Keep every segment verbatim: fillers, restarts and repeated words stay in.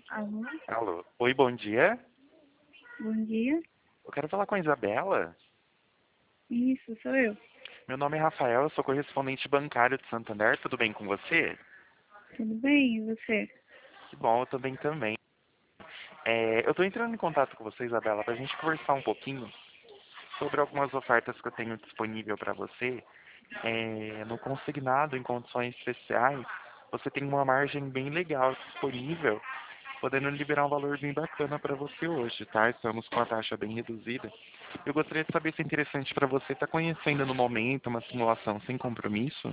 Alô, Alô. Oi, bom dia. bom dia. Eu quero falar com a Isabela. Isso, sou eu. Meu nome é Rafael, eu sou correspondente bancário de Santander. Tudo bem com você? Tudo bem? E você? Que bom, eu também também. É, eu estou entrando em contato com você, Isabela, para a gente conversar um pouquinho sobre algumas ofertas que eu tenho disponível para você. É, no consignado, em condições especiais, você tem uma margem bem legal disponível, podendo liberar um valor bem bacana para você hoje, tá? Estamos com a taxa bem reduzida. Eu gostaria de saber se é interessante para você estar conhecendo no momento uma simulação sem compromisso.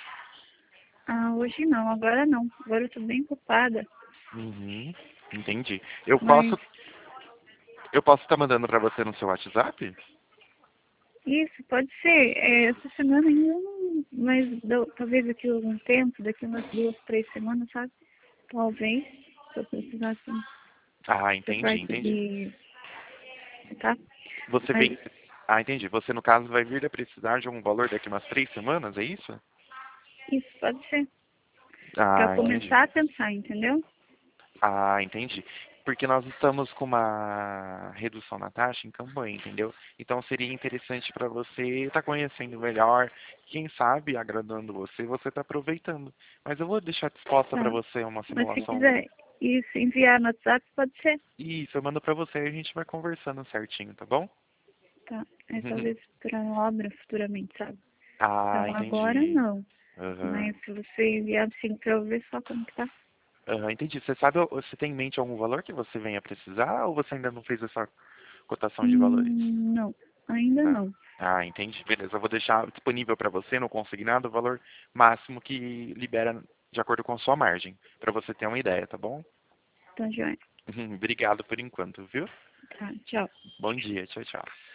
Ah, hoje não, agora não. Agora eu tô bem ocupada. Uhum, entendi. Eu Mas posso, eu posso estar mandando para você no seu WhatsApp? isso, pode ser. É, essa semana ainda não. Mas do- talvez daqui a algum tempo, daqui umas duas, três semanas, sabe? Talvez, se eu precisar assim, Ah, por entendi, parte entendi. de. Tá? Você Mas vem. Ah, entendi. Você, no caso, vai vir a precisar de um valor daqui umas três semanas, é isso? isso pode ser. Pra Ah, entendi. começar a pensar, entendeu? Ah, entendi. Porque nós estamos com uma redução na taxa em campanha, entendeu? Então seria interessante para você estar conhecendo melhor, quem sabe agradando você, você está aproveitando. Mas eu vou deixar disposta para Tá. você uma Mas se simulação. quiser isso enviar no WhatsApp, pode ser. Isso, eu mando para você e a gente vai conversando certinho, tá bom? Tá. É talvez para obra futuramente, sabe? Ah, Então agora entendi. não. Aham. Mas se você enviar assim pra eu ver só como que tá. Aham, entendi. Você sabe, você tem em mente algum valor que você venha precisar ou você ainda não fez essa cotação de valores? Hum, não, ainda Não. não. Ah, entendi. Beleza. Eu vou deixar disponível para você no consignado o valor máximo que libera de acordo com a sua margem, para você ter uma ideia, tá bom? Tá joia. Obrigado por enquanto, viu? Tá, tchau. Bom dia. Tchau, tchau.